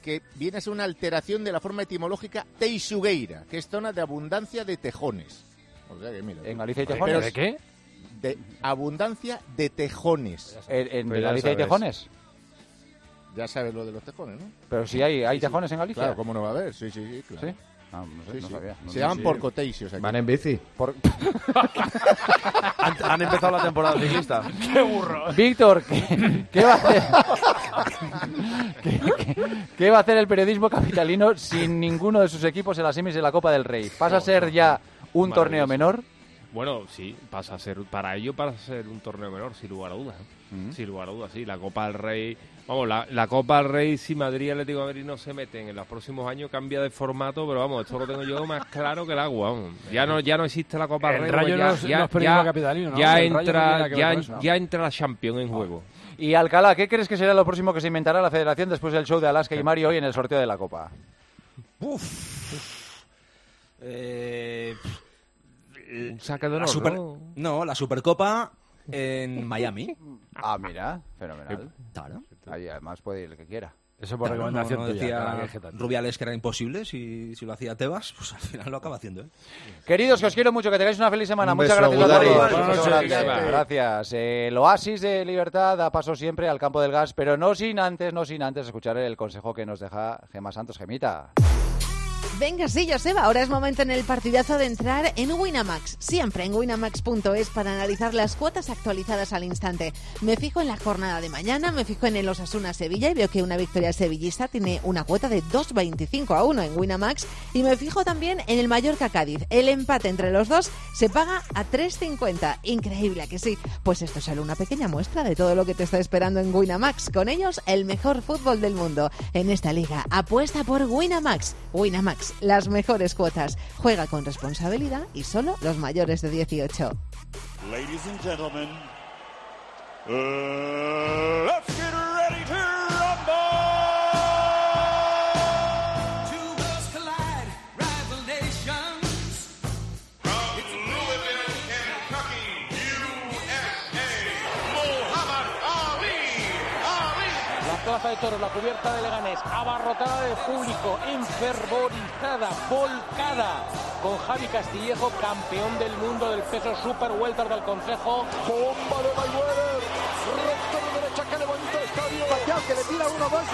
que viene a ser una alteración de la forma etimológica teixugueira, que es zona de abundancia de tejones. O sea que mira, ¿En Galicia hay tejones? ¿De qué? De abundancia de tejones. ¿En Galicia hay tejones? Ya sabes lo de los tejones, ¿no? Pero sí hay tejones en Galicia. Claro, ¿cómo no va a haber? Sí, claro. ¿Sí? Ah, no sé, no sabía. Se llaman porcoteixos aquí. Van en bici. Han empezado la temporada ciclista. ¡Qué burro! Víctor, ¿qué va a hacer? ¿Qué va a hacer el periodismo capitalino sin ninguno de sus equipos en las semis de la Copa del Rey? ¿Pasa a ser ya un torneo menor? Bueno, sí, pasa a ser un torneo menor, sin lugar a dudas. Sin lugar a dudas, sí. La Copa del Rey, vamos, la Copa del Rey, si Madrid y Atlético de Madrid no se meten en los próximos años, cambia de formato, pero vamos, esto lo tengo yo más claro que el agua. Vamos. Ya no existe la Copa del Rey. Rayo no es periodismo capitalino, ¿no? Ya entra la Champions en juego. Y Alcalá, ¿qué crees que será lo próximo que se inventará la Federación después del show de Alaska y Mario hoy en el sorteo de la Copa? Un saque de honor, ¿no? La Supercopa en Miami. Ah, mira, fenomenal. Claro. Ahí además puede ir el que quiera. Eso por recomendación no tuya, decía Rubiales que era imposible si lo hacía Tebas, pues al final lo acaba haciendo. Queridos, que os quiero mucho, que tengáis una feliz semana. Muchas gracias a todos. Gracias. El oasis de libertad da paso siempre al campo del gas, pero no sin antes escuchar el consejo que nos deja Gemma Santos. Gemita. Venga, sí, Joseba, ahora es momento en el partidazo de entrar en Winamax. Siempre en winamax.es para analizar las cuotas actualizadas al instante. Me fijo en la jornada de mañana, me fijo en el Osasuna-Sevilla y veo que una victoria sevillista tiene una cuota de 2,25-1 en Winamax. Y me fijo también en el Mallorca-Cádiz. El empate entre los dos se paga a 3,50. Increíble, ¿a que sí? Pues esto es solo una pequeña muestra de todo lo que te está esperando en Winamax. Con ellos, el mejor fútbol del mundo. En esta liga, apuesta por Winamax. Winamax, las mejores cuotas. Juega con responsabilidad y solo los mayores de 18. Ladies and gentlemen, let's get ready to rumble! Two worlds collide, rival nations. From Louisville, Kentucky, USA, Muhammad Ali. La plaza de toros, la cubierta de Leganés, abarrotada de público, enfervorizada, volcada, con Javi Castillejo, campeón del mundo del peso super welter del Consejo. Bomba de Mayweather, recto de derecha que levanta el estadio. Pacquiao que le tira uno más.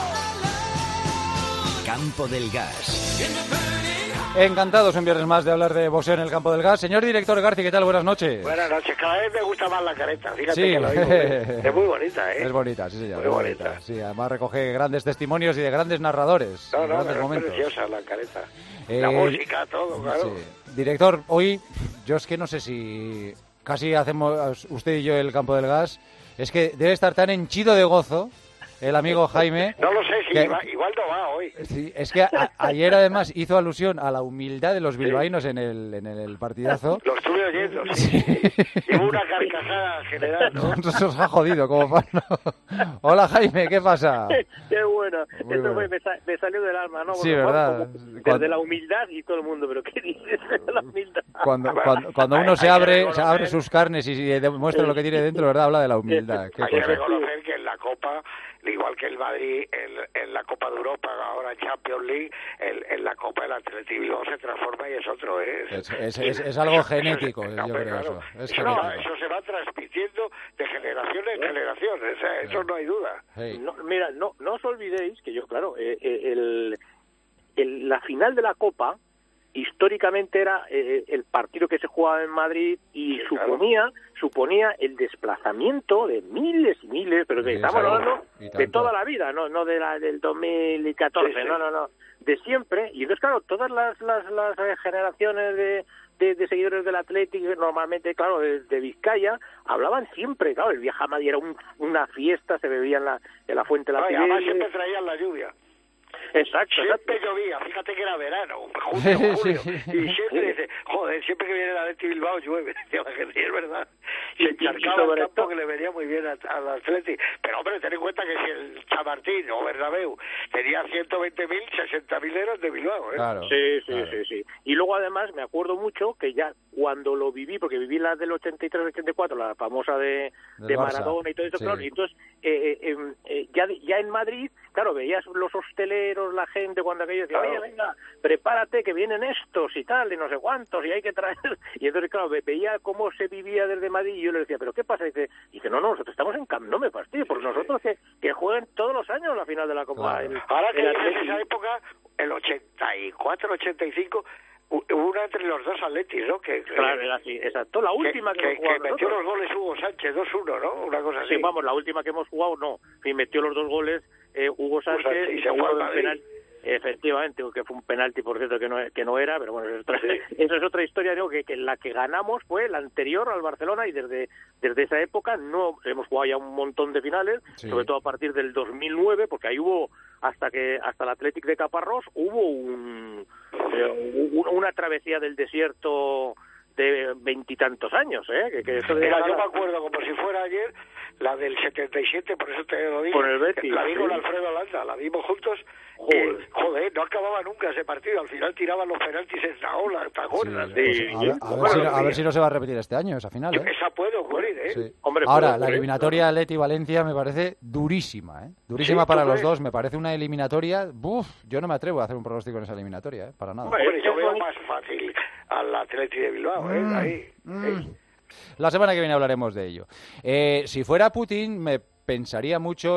Campo del Gas. Encantados un viernes más de hablar de boxeo en el Campo del Gas. Señor director García, ¿qué tal? Buenas noches. Buenas noches. Cada vez me gusta más la careta. Fíjate sí. Que lo digo. Es muy bonita, ¿eh? Es bonita, sí, señor. Muy bonita. Sí, además recoge grandes testimonios y de grandes narradores. Grandes momentos. Es preciosa la careta. La música, todo, claro. Sí. Director, hoy yo es que no sé si casi hacemos usted y yo el Campo del Gas. Es que debe estar tan henchido de gozo el amigo Jaime. No lo sé, si igual no va hoy. Sí, es que ayer además hizo alusión a la humildad de los bilbaínos en el partidazo. Lo estuve oyendo, sí. Llevo una carcajada general, ¿no? Eso os ha jodido como fan. Hola Jaime, ¿qué pasa? Qué bueno. Muy Esto bueno. me salió del alma, ¿no? Sí, ¿verdad? Desde la humildad y todo el mundo, pero ¿qué dices de la humildad? Cuando uno se abre sus carnes y demuestra lo que tiene dentro, ¿verdad? Habla de la humildad. Hay que reconocer que en la Copa, igual que el Madrid en la Copa de Europa, ahora en Champions League, en la Copa el atletismo se transforma y es otro, ¿eh? Es algo genético, yo creo claro. eso. Es genético. Eso se va transmitiendo de generación en generación, o sea, eso no hay duda. Hey. Mira, no os olvidéis que yo, claro, la final de la Copa históricamente era el partido que se jugaba en Madrid y sí, suponía el desplazamiento de miles y miles, pero que estamos hablando de toda la vida, no del 2014, sí. no, de siempre. Y entonces, claro, todas las generaciones de seguidores del Atlético, normalmente, claro, de Vizcaya, hablaban siempre, claro, el viaje a Madrid era una fiesta, se bebía en la fuente de la Pirelli. Además siempre traían la lluvia. Exacto. Siempre llovía, fíjate que era verano, junio. Y siempre dice, joder, siempre que viene la de Bilbao llueve. Es verdad. Y encharcaba el campo que le venía muy bien al Atlético. Pero hombre, ten en cuenta que si el Chamartín o Bernabéu tenía 120.000, 60.000 eran de Bilbao, ¿eh? Claro, sí. Y luego además me acuerdo mucho que ya cuando lo viví, porque viví la del 83-84, la famosa de Maradona y todo eso, sí. Claro, y entonces ya en Madrid, claro, veías los hosteleros, la gente, cuando aquello decía, oye, venga, prepárate, que vienen estos y tal, y no sé cuántos, y hay que traer... Y entonces, claro, veía cómo se vivía desde Madrid, y yo le decía, ¿pero qué pasa? Y dice, no, nosotros estamos en Camp, no me fastidio, porque nosotros que jueguen todos los años la final de la Copa. Claro. Ahora que en esa época, el 84, 85... una entre los dos Atletis, ¿no? Claro, era así, exacto. La última que hemos jugado metió los goles Hugo Sánchez, 2-1, ¿no? Una cosa así. Sí, vamos, la última que hemos jugado, no. Sí, metió los 2 goles Hugo Sánchez y se fue al penal. Efectivamente, que fue un penalti, por cierto, que no era, pero bueno, eso es otra historia. Digo, que la que ganamos fue la anterior al Barcelona, y desde esa época no hemos jugado ya un montón de finales, sobre todo a partir del 2009, porque ahí hubo, hasta el Athletic de Caparrós, hubo una travesía del desierto de 20 y tantos años, ¿eh? Yo me acuerdo como si fuera ayer la del 77, por eso te lo digo. Con el Betis. La vi con Alfredo Alanda, la vimos juntos. Joder, no acababa nunca ese partido. Al final tiraban los penaltis en la ola, ¿te acuerdas? A ver si no se va a repetir este año esa final, ¿eh? Esa puede ocurrir, ¿eh? Sí. Hombre, ahora, la eliminatoria Atleti-Valencia me parece durísima, ¿eh? Durísima para los dos. Me parece una eliminatoria... yo no me atrevo a hacer un pronóstico en esa eliminatoria, ¿eh? Para nada. Hombre, yo veo más fácil al Atleti de Bilbao, ¿eh? Ahí. La semana que viene hablaremos de ello. Si fuera Putin, me pensaría mucho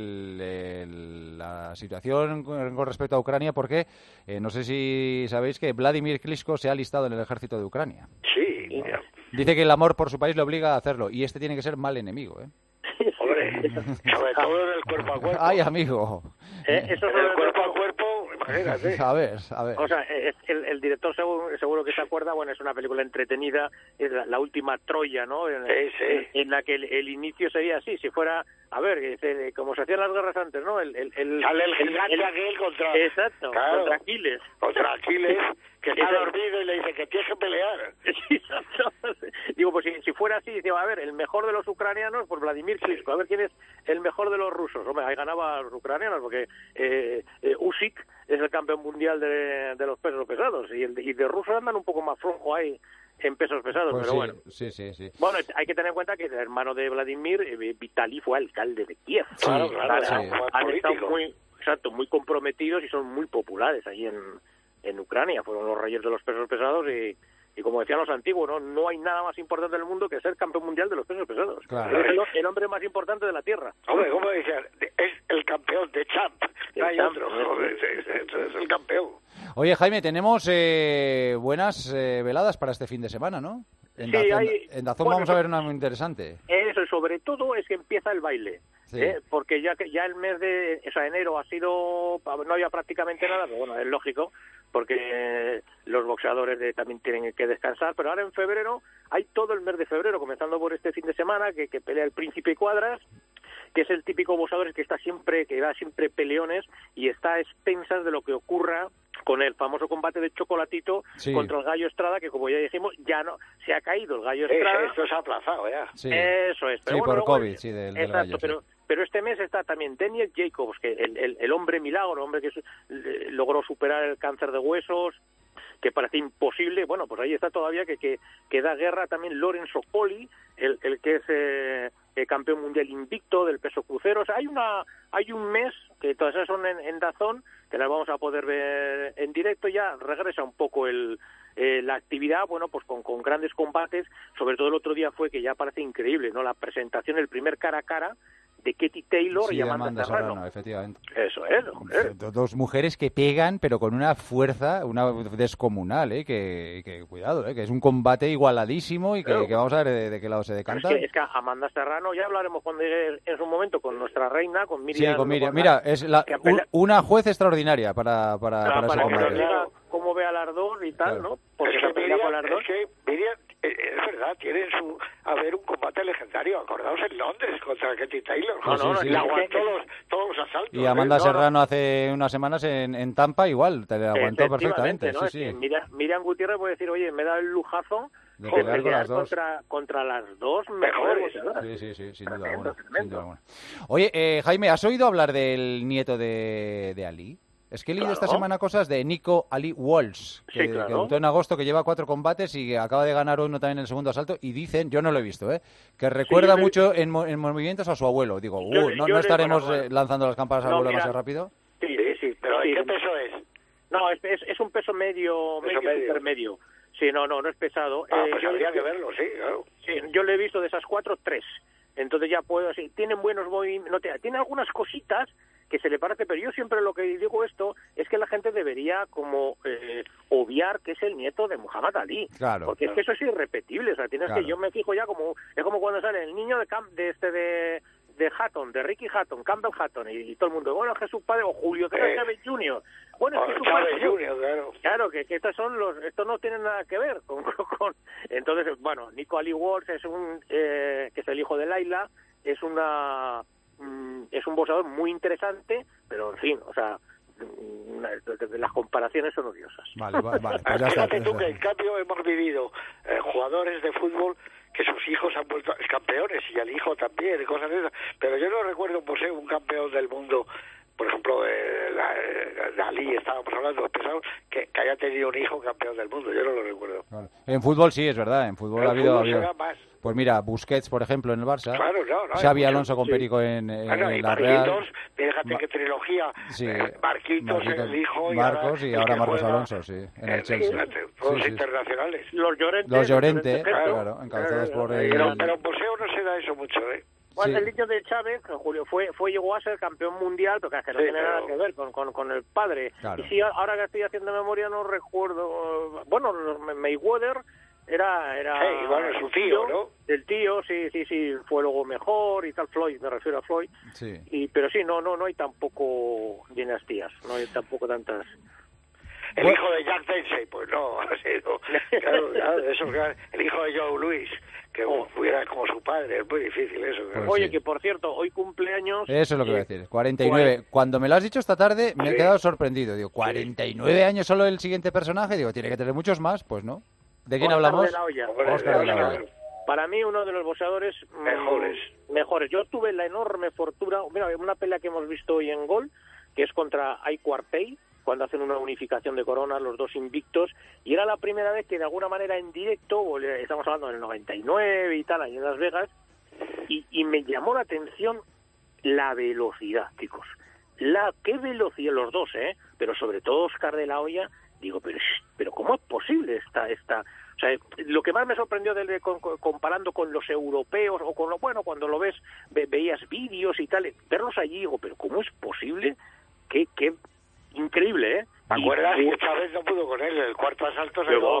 la situación con respecto a Ucrania, porque no sé si sabéis que Vladimir Klitschko se ha alistado en el ejército de Ucrania. Sí. Dice que el amor por su país le obliga a hacerlo, y este tiene que ser mal enemigo, ¿eh? Hombre, sobre todo en el cuerpo a cuerpo. ¡Ay, amigo! Eso en el cuerpo a cuerpo, imagínate. A ver. O sea, el director seguro que se acuerda, bueno, es una película entretenida, es la última Troya, ¿no? En la que el inicio sería así, si fuera, a ver, como se hacían las guerras antes, ¿no? Sale el gigante aquel contra... Exacto, claro, contra Aquiles. Contra Aquiles, que está dormido y le dice que tienes que pelear. Exacto. Digo, pues si fuera así, dice, a ver, el mejor de los ucranianos, pues Vladimir Klitschko, a ver quién es el mejor de los rusos. Hombre, ahí ganaba a los ucranianos, porque Usyk es el campeón mundial de los pesos pesados, y de rusos andan un poco más flojo ahí en pesos pesados, pues pero sí, bueno. Sí. Bueno, hay que tener en cuenta que el hermano de Vladimir, Vitaly, fue alcalde de Kiev. Claro. Han estado muy comprometidos y son muy populares ahí en Ucrania. Fueron los reyes de los pesos pesados y como decían los antiguos, no hay nada más importante en el mundo que ser campeón mundial de los pesos pesados. Claro. Es el hombre más importante de la Tierra. Hombre, ¿cómo decían? Es el campeón de champ. No hay otro. Es el campeón. Oye, Jaime, tenemos buenas veladas para este fin de semana, ¿no? En Dazón vamos a ver una muy interesante. Eso, sobre todo es que empieza el baile. Sí. Porque ya el mes de enero ha sido, no había prácticamente nada, pero bueno, es lógico, porque los boxeadores también tienen que descansar, pero ahora en febrero hay todo el mes de febrero, comenzando por este fin de semana, que pelea el Príncipe Cuadras, que es el típico boxeador que da siempre peleones y está a expensas de lo que ocurra con el famoso combate de Chocolatito contra el Gallo Estrada, que como ya dijimos, ya no se ha caído el Gallo Estrada. Esto se ha aplazado ya. Sí. Eso es. Pero sí, bueno, por COVID, del exacto, Gallo. pero este mes está también Daniel Jacobs, que el hombre milagro, hombre que logró superar el cáncer de huesos, que parece imposible. Bueno, pues ahí está todavía, que da guerra también Lorenzo Colli, el que es campeón mundial invicto del peso crucero. O sea, hay un mes que todas esas son en Dazón, que las vamos a poder ver en directo. Ya regresa un poco la actividad, bueno, pues con grandes combates. Sobre todo el otro día fue que ya parece increíble, ¿no? La presentación, el primer cara a cara de Katie Taylor y Amanda Serrano. Efectivamente. Eso es, hombre. Dos mujeres que pegan, pero con una fuerza, una descomunal, que cuidado, que es un combate igualadísimo y que vamos a ver de qué lado se decanta. Es que Amanda Serrano, ya hablaremos cuando llegue en su momento con nuestra reina, con Miriam. Sí, con Miriam. Mira, es una juez extraordinaria para ese combate. Cómo ve a las dos y tal, claro. ¿no? Porque se pelea con las dos. Es que Miriam, es verdad, tienen un combate legendario, acordaos, en Londres contra Katie Taylor. Sí. Y aguantó todos los asaltos. Y Amanda Serrano hace unas semanas en Tampa igual, te la aguantó perfectamente. ¿no? Sí. Miriam Gutiérrez puede decir, oye, me da el lujazo de pelear con las dos. Contra las dos mejores. Sí, sin duda alguna. Oye, Jaime, ¿has oído hablar del nieto de Ali? Es que he leído esta semana cosas de Nico Ali Walsh, que debutó en agosto, que lleva 4 combates y que acaba de ganar uno también en el segundo asalto. Y dicen, yo no lo he visto, que recuerda mucho en movimientos a su abuelo. Digo, ¿no estaremos lanzando las campanas al abuelo demasiado rápido? Sí. ¿Pero ¿qué peso es? No, es un peso medio intermedio. Sí, no es pesado. Pues habría que verlo, sí, claro. Sí, yo le he visto de esas 4, 3. Entonces ya puedo decir, tienen buenos movimientos, tiene algunas cositas que se le parece, pero yo siempre lo que digo esto es que la gente debería como obviar que es el nieto de Muhammad Ali, porque es que eso es irrepetible, o sea, tienes que, yo me fijo ya como, es como cuando sale el niño de Hatton, de Ricky Hatton, Campbell Hatton, y todo el mundo, bueno, es que su padre, o Julio César Chávez Jr., bueno, es que su padre, Jr., claro, que estos no tienen nada que ver con entonces, bueno, Nico Ali Walsh es que es el hijo de Laila, es un boxeador muy interesante, pero en fin, o sea, las comparaciones son odiosas. Vale, pues ya fíjate tú que en cambio hemos vivido jugadores de fútbol que sus hijos han vuelto campeones y el hijo también y cosas de esas, pero yo no recuerdo un campeón del mundo, por ejemplo, Dalí, estábamos hablando, que haya tenido un hijo campeón del mundo, yo no lo recuerdo. Claro. En fútbol sí, es verdad, en fútbol ha habido más. Pues mira, Busquets, por ejemplo, en el Barça. Claro, Xavi Alonso con Perico en la Real. Fíjate qué trilogía. Marquitos, el hijo. Marcos y ahora Marcos Alonso, en el Chelsea. Todos internacionales. Los Llorente, claro, encabezados por... Pero en boxeo no se da eso mucho, Bueno, el niño de Chávez, Julio, llegó a ser campeón mundial, pero que no tiene nada que ver con el padre. Claro. Y sí, ahora que estoy haciendo memoria no recuerdo... Bueno, Mayweather era bueno, su tío, ¿no? El tío, sí, fue luego mejor y tal, Floyd, me refiero a Floyd. Sí. Pero sí, no hay tampoco dinastías, no hay tampoco tantas... El hijo de Jack Dempsey, pues no, ha sido... Claro, el hijo de Joe Louis, que fuera como su padre, es muy difícil eso. Pues Oye, que por cierto, hoy cumpleaños... Eso es lo que voy a decir, 49. Cuando me lo has dicho esta tarde me he quedado sorprendido. Digo, 49 años solo el siguiente personaje, digo, tiene que tener muchos más, pues no. ¿De quién hablamos? Oscar de la Hoya. Para mí, uno de los boxeadores mejores. Yo tuve la enorme fortuna, mira, una pelea que hemos visto hoy en Gol, que es contra Aiku Arpey, cuando hacen una unificación de coronas, los dos invictos, y era la primera vez que de alguna manera en directo, estamos hablando del 99 y tal, ahí en Las Vegas, y me llamó la atención la velocidad, chicos. Qué velocidad, los dos, pero sobre todo Oscar de la Hoya. Digo, pero ¿cómo es posible esta? O sea, lo que más me sorprendió comparando con los europeos o con cuando lo veías vídeos y tal, verlos allí, digo, pero ¿cómo es posible? Qué increíble, ¿Te acuerdas que Chávez no pudo con él? El cuarto asalto se lo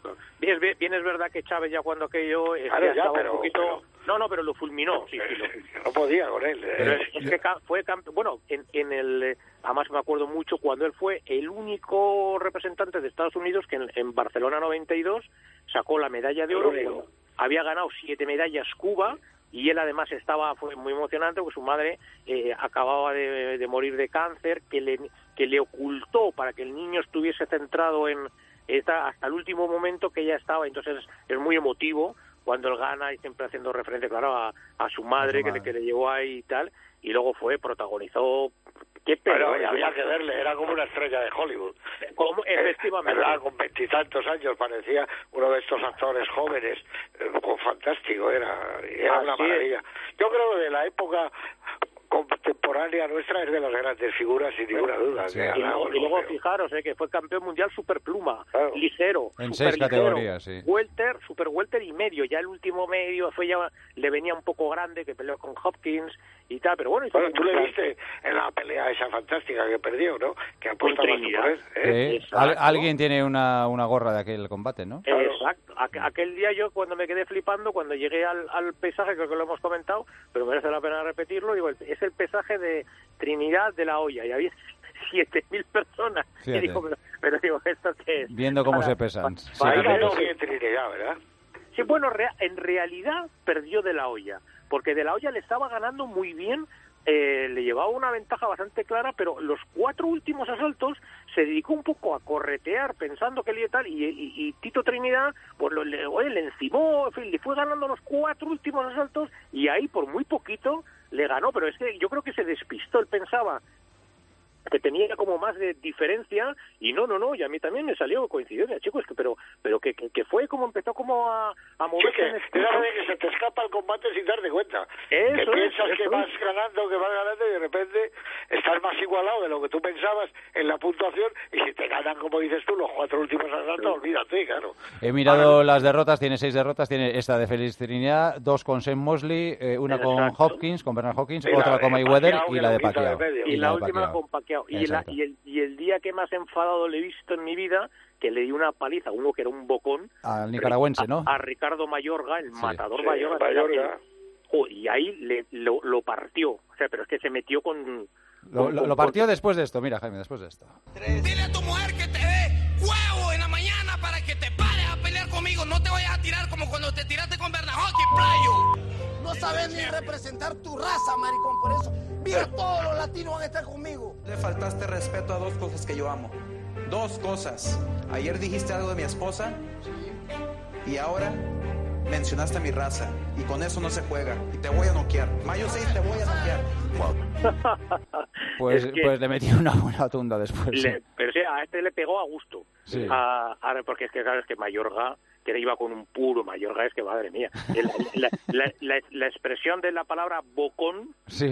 Bien, es verdad que Chávez ya cuando aquello estaba un poquito... No, pero lo fulminó. Sí, no podía con él. Pero es que fue bueno, en el... Además me acuerdo mucho cuando él fue el único representante de Estados Unidos que en Barcelona 92 sacó la medalla de oro. Había ganado 7 medallas Cuba y él además fue muy emocionante porque su madre acababa de morir de cáncer, que le ocultó para que el niño estuviese centrado hasta el último momento que ella estaba. Entonces es muy emotivo cuando él gana y siempre haciendo referencia, claro, a su madre, que le llevó ahí y tal, y luego protagonizó... Qué pero había que verle, era como una estrella de Hollywood. Efectivamente. ¿Verdad? Con 20 y tantos años, parecía uno de estos actores jóvenes, fantástico, era una maravilla. Yo creo que de la época contemporánea nuestra es de las grandes figuras, sin ninguna duda. Sí. Y luego fijaros, que fue campeón mundial superpluma, ligero, en 6 categorías, sí. Welter, super welter y medio. Ya el último medio le venía un poco grande, que peleó con Hopkins y tal, pero bueno. Tú le viste en la pelea esa fantástica que perdió, ¿no? Que apostaba por él. Alguien tiene una gorra de aquel combate, ¿no? Exacto. Aquel día yo, cuando me quedé flipando, cuando llegué al pesaje, creo que lo hemos comentado, pero merece la pena repetirlo, digo, es el pesaje de Trinidad de la Hoya, y había 7.000 personas. Y digo, pero digo, ¿esto qué es? Viendo cómo se pesan. Ahí ganó bien Trinidad, ¿verdad? Sí, bueno, en realidad perdió de la Hoya, porque de la Hoya le estaba ganando muy bien, le llevaba una ventaja bastante clara, pero los 4 últimos asaltos se dedicó un poco a corretear pensando que le tal, y Tito Trinidad pues le encimó, en fin, le fue ganando los 4 últimos asaltos y ahí por muy poquito le ganó, pero es que yo creo que se despistó, él pensaba que tenía como más de diferencia, y no, y a mí también me salió coincidencia, chicos, pero que fue como empezó como a moverse. Sí, que se te escapa el combate sin darte cuenta. Que piensas que vas ganando y de repente estás más igualado de lo que tú pensabas en la puntuación, y si te ganan, como dices tú, los 4 últimos asaltos, olvídate, claro. He mirado las derrotas, tiene 6 derrotas, tiene esta de Félix Trinidad, 2 con Sam Mosley, una con Hopkins, con Bernard Hopkins, otra con Mayweather y la de Pacquiao. Y la última con Pacquiao. Y el día que más enfadado le he visto en mi vida, que le di una paliza a uno que era un bocón. Al nicaragüense, ¿no? A Ricardo Mayorga, el matador Mayorga. Y ahí lo partió. O sea, pero es que se metió con... Lo partió después de esto, mira, Jaime, después de esto. Dile a tu mujer que te dé huevo en la mañana para que te pares a pelear conmigo. No te vayas a tirar como cuando te tiraste con Bernard Hopkins, playo. No sabes ni representar tu raza, maricón, por eso. Mira, todos los latinos van a estar conmigo. Le faltaste respeto a 2 cosas que yo amo. 2 cosas. Ayer dijiste algo de mi esposa. Sí. Y ahora mencionaste mi raza. Y con eso no se juega. Y te voy a noquear. Mayo 6 te voy a noquear. Pues le metí una buena tunda después. Pero sí, a este le pegó a gusto. Sí. Porque es que sabes que Mayorga, que iba con un puro Mayorga, es que madre mía. La expresión de la palabra bocón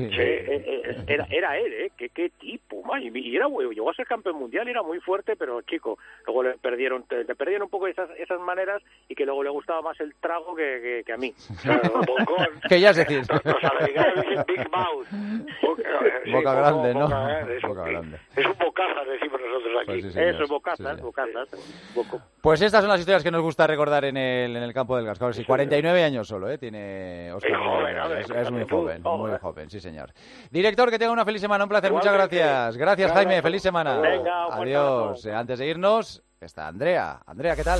era él, qué tipo, man. Y era bueno, llegó a ser campeón mundial, era muy fuerte, pero chico, luego le perdieron un poco esas maneras, y que luego le gustaba más el trago que a mí. Claro, bocón. Que ya es decir. Los americanos dicen Big Mouth. Boca grande, ¿no? Boca grande. Es un bocaza, decimos nosotros aquí. Pues sí, eso, bocazas. Pues estas son las historias que nos gusta recordar en el campo del Gas. Claro, sí, 49 años solo, tiene Óscar. Es muy joven, sí señor. Director, que tenga una feliz semana, un placer, muchas gracias. Gracias, Jaime, feliz semana. Venga, adiós. Antes de irnos, está Andrea. Andrea, ¿qué tal?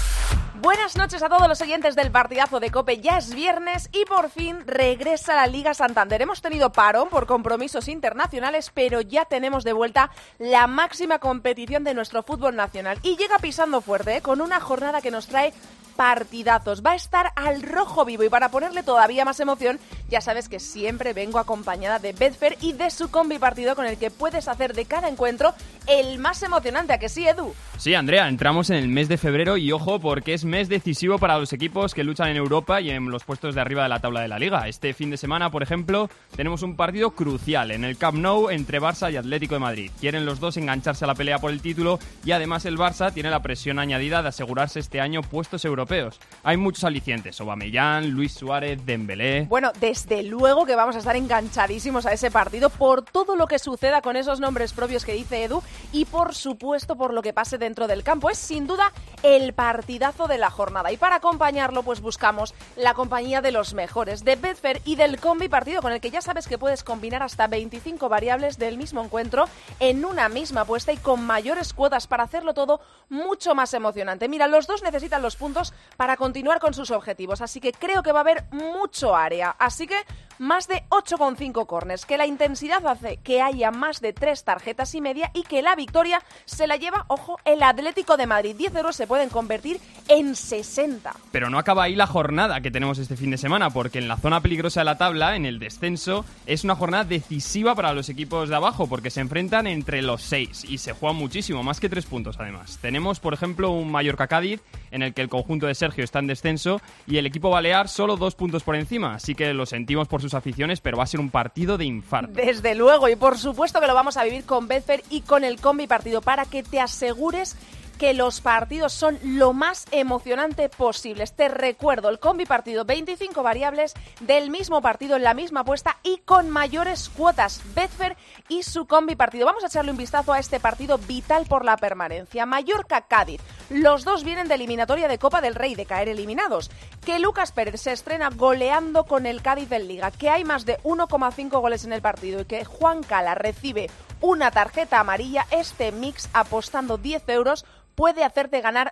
Buenas noches a todos los oyentes del partidazo de COPE. Ya es viernes y por fin regresa la Liga Santander. Hemos tenido parón por compromisos internacionales, pero ya tenemos de vuelta la máxima competición de nuestro fútbol nacional. Y llega pisando fuerte, con una jornada que nos trae partidazos. Va a estar al rojo vivo, y para ponerle todavía más emoción, ya sabes que siempre vengo acompañada de Betfair y de su combi partido, con el que puedes hacer de cada encuentro el más emocionante. ¿A que sí, Edu? Sí, Andrea, entramos en el mes de febrero y ojo, porque es mes decisivo para los equipos que luchan en Europa y en los puestos de arriba de la tabla de la Liga. Este fin de semana, por ejemplo, tenemos un partido crucial en el Camp Nou entre Barça y Atlético de Madrid. Quieren los dos engancharse a la pelea por el título, y además el Barça tiene la presión añadida de asegurarse este año puestos europeos. Hay muchos alicientes: Aubameyang, Luis Suárez, Dembélé. Bueno, desde luego que vamos a estar enganchadísimos a ese partido por todo lo que suceda con esos nombres propios que dice Edu, y por supuesto por lo que pase dentro del campo. Es sin duda el partidazo de la jornada, y para acompañarlo pues buscamos la compañía de los mejores, de Betfair y del combi partido, con el que ya sabes que puedes combinar hasta 25 variables del mismo encuentro en una misma apuesta, y con mayores cuotas para hacerlo todo mucho más emocionante. Mira, los dos necesitan los puntos para continuar con sus objetivos, así que creo que va a haber mucho área, así que más de 8,5 córners, que la intensidad hace que haya más de 3 tarjetas y media, y que la victoria se la lleva, ojo, el Atlético de Madrid. 10 euros se pueden convertir en 60. Pero no acaba ahí la jornada que tenemos este fin de semana, porque en la zona peligrosa de la tabla, en el descenso, es una jornada decisiva para los equipos de abajo, porque se enfrentan entre los 6 y se juegan muchísimo, más que 3 puntos además. Tenemos, por ejemplo, un Mallorca-Cádiz, en el que el conjunto de Sergio está en descenso, y el equipo balear solo 2 puntos por encima, así que lo sentimos por sus aficiones, pero va a ser un partido de infarto. Desde luego, y por supuesto que lo vamos a vivir con Betfair y con el combi partido, para que te asegures que los partidos son lo más emocionante posibles. Te recuerdo, el combi partido, 25 variables del mismo partido en la misma apuesta y con mayores cuotas. Betfair y su combi partido. Vamos a echarle un vistazo a este partido vital por la permanencia. Mallorca-Cádiz. Los dos vienen de eliminatoria de Copa del Rey, de caer eliminados. Que Lucas Pérez se estrena goleando con el Cádiz en Liga, que hay más de 1,5 goles en el partido, y que Juan Cala recibe una tarjeta amarilla. Este mix, apostando 10 euros, puede hacerte ganar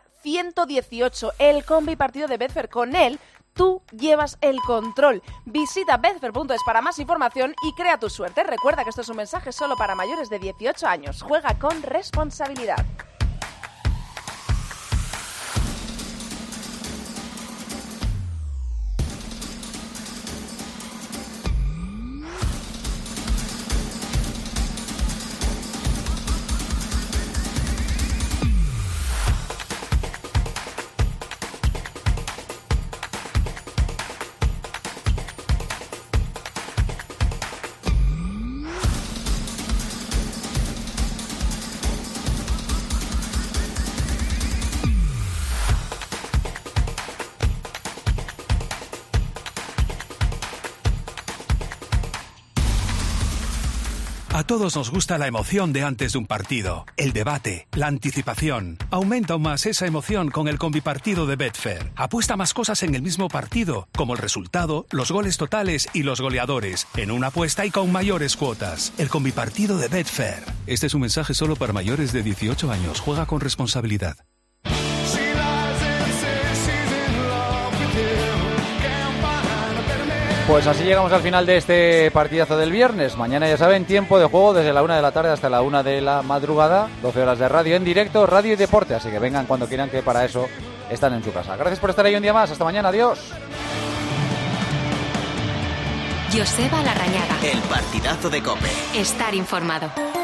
118. El combi partido de Betfair, con él tú llevas el control. Visita betfair.es para más información y crea tu suerte. Recuerda que esto es un mensaje solo para mayores de 18 años. Juega con responsabilidad. A todos nos gusta la emoción de antes de un partido, el debate, la anticipación. Aumenta aún más esa emoción con el combipartido de Betfair. Apuesta más cosas en el mismo partido, como el resultado, los goles totales y los goleadores, en una apuesta y con mayores cuotas. El combipartido de Betfair. Este es un mensaje solo para mayores de 18 años. Juega con responsabilidad. Pues así llegamos al final de este partidazo del viernes. Mañana, ya saben, tiempo de juego desde la 1 de la tarde hasta la 1 de la madrugada. 12 horas de radio en directo, radio y deporte. Así que vengan cuando quieran, que para eso están en su casa. Gracias por estar ahí un día más. Hasta mañana. Adiós. Joseba Larrañaga. El partidazo de COPE. Estar informado.